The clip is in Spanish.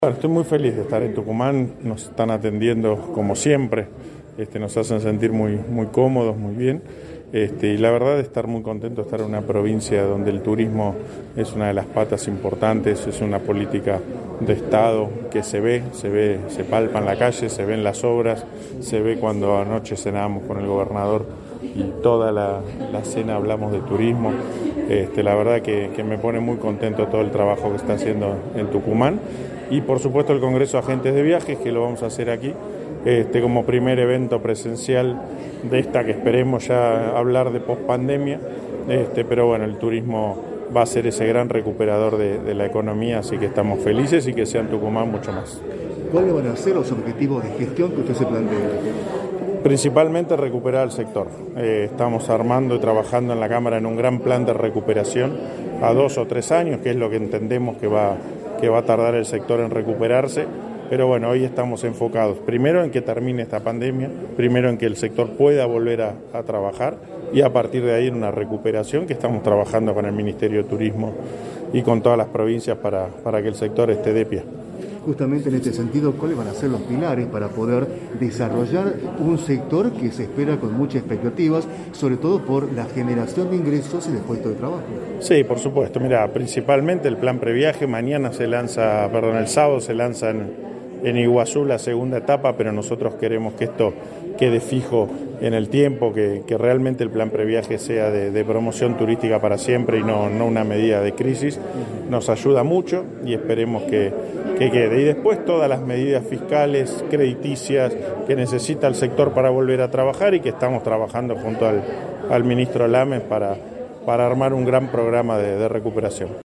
Bueno, estoy muy feliz de estar en Tucumán, nos están atendiendo como siempre, nos hacen sentir muy cómodos, muy bien, y la verdad de estar muy contento de estar en una provincia donde el turismo es una de las patas importantes, es una política de Estado que se palpa en la calle, se ve en las obras, se ve cuando anoche cenábamos con el gobernador y toda la cena hablamos de turismo. La verdad que me pone muy contento todo el trabajo que está haciendo en Tucumán. Y por supuesto el Congreso de Agentes de Viajes, que lo vamos a hacer aquí, como primer evento presencial de esta que esperemos ya hablar de pospandemia, pero bueno, el turismo va a ser ese gran recuperador de la economía, así que estamos felices y que sea en Tucumán mucho más. ¿Cuáles van a ser los objetivos de gestión que usted se plantea? Principalmente recuperar el sector. Estamos armando y trabajando en la Cámara en un gran plan de recuperación a 2 o 3 años, que es lo que entendemos que va a tardar el sector en recuperarse, pero bueno, hoy estamos enfocados primero en que termine esta pandemia, primero en que el sector pueda volver a trabajar y a partir de ahí en una recuperación que estamos trabajando con el Ministerio de Turismo y con todas las provincias para que el sector esté de pie. Justamente en este sentido, ¿cuáles van a ser los pilares para poder desarrollar un sector que se espera con muchas expectativas, sobre todo por la generación de ingresos y de puestos de trabajo? Sí, por supuesto. Mira, principalmente el plan previaje. El sábado se lanza en Iguazú la segunda etapa, pero nosotros queremos que esto quede fijo en el tiempo, que realmente el plan previaje sea de promoción turística para siempre y no una medida de crisis. Nos ayuda mucho y esperemos que quede. Y después todas las medidas fiscales, crediticias que necesita el sector para volver a trabajar y que estamos trabajando junto al ministro Lames para armar un gran programa de recuperación.